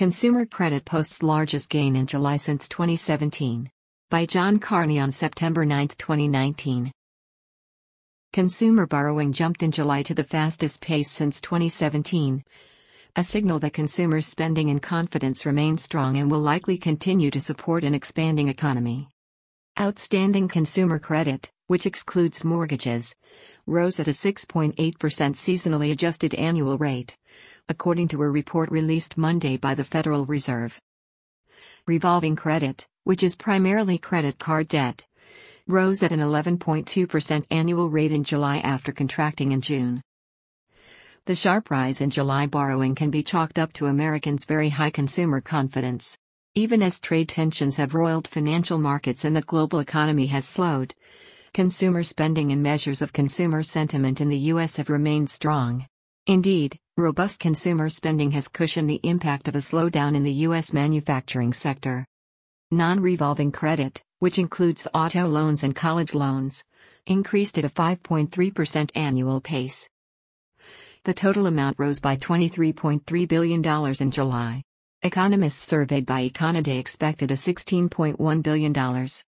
Consumer credit posts largest gain in July since 2017. By John Carney on September 9, 2019. Consumer borrowing jumped in July to the fastest pace since 2017, a signal that consumers' spending and confidence remain strong and will likely continue to support an expanding economy. Outstanding consumer credit, which excludes mortgages, rose at a 6.8% seasonally adjusted annual rate, according to a report released Monday by the Federal Reserve. Revolving credit, which is primarily credit card debt, rose at an 11.2% annual rate in July after contracting in June. The sharp rise in July borrowing can be chalked up to Americans' very high consumer confidence. Even as trade tensions have roiled financial markets and the global economy has slowed, consumer spending and measures of consumer sentiment in the U.S. have remained strong. Indeed, robust consumer spending has cushioned the impact of a slowdown in the U.S. manufacturing sector. Non-revolving credit, which includes auto loans and college loans, increased at a 5.3% annual pace. The total amount rose by $23.3 billion in July. Economists surveyed by Econoday expected a $16.1 billion